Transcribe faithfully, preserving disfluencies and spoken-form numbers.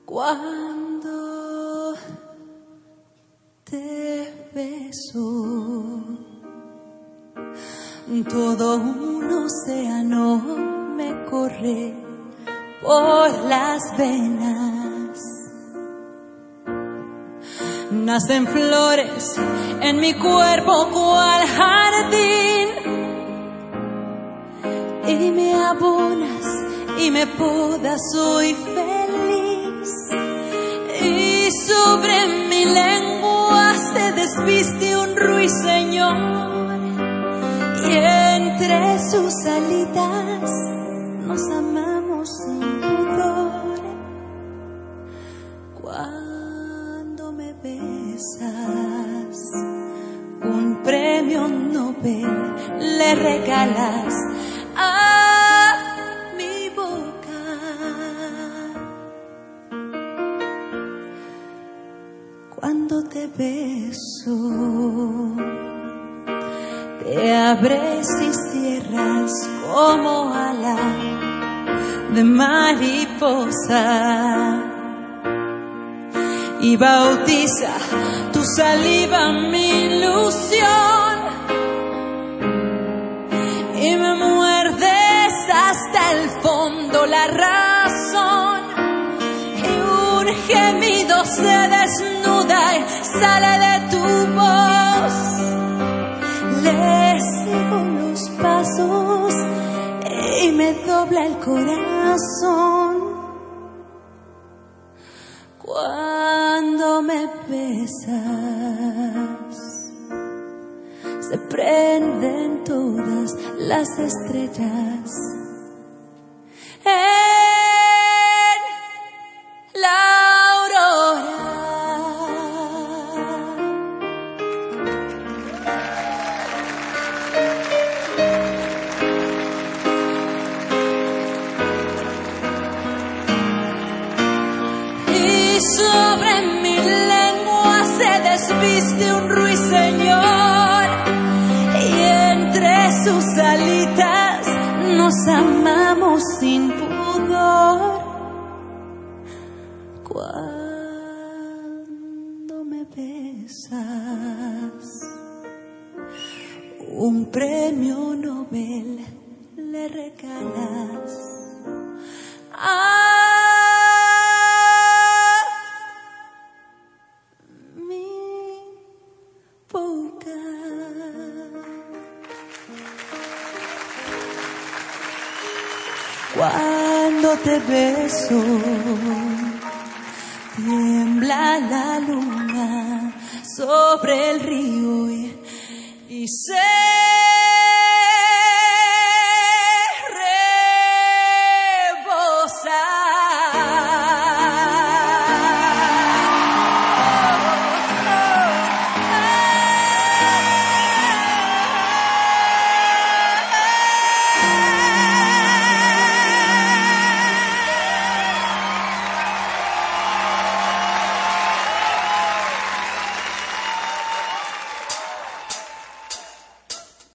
Cuando te beso, todo un océano me corre por las venas. Nacen flores en mi cuerpo cual jardín, y me abonas y me podas, soy feliz. Y sobre mi lengua se desviste un ruiseñor, y entre sus alitas nos amamos sin pudor. Cuando me besas, un premio Nobel le regalas a mi boca. Cuando te beso, te abres y cierras como ala de mariposa, y bautiza tu saliva mi ilusión, y me muerdes hasta el fondo la razón, y un gemido se desnuda y sale de tu voz. Le sigo los pasos y me dobla el corazón. Cuando me besas, se prenden todas las estrellas en la aurora. Sobre mi lengua se desviste un ruiseñor, y entre sus alitas nos amamos sin pudor. Cuando me besas, un premio Nobel le regalas a boca. Cuando te beso, tiembla la luna sobre el río y, y se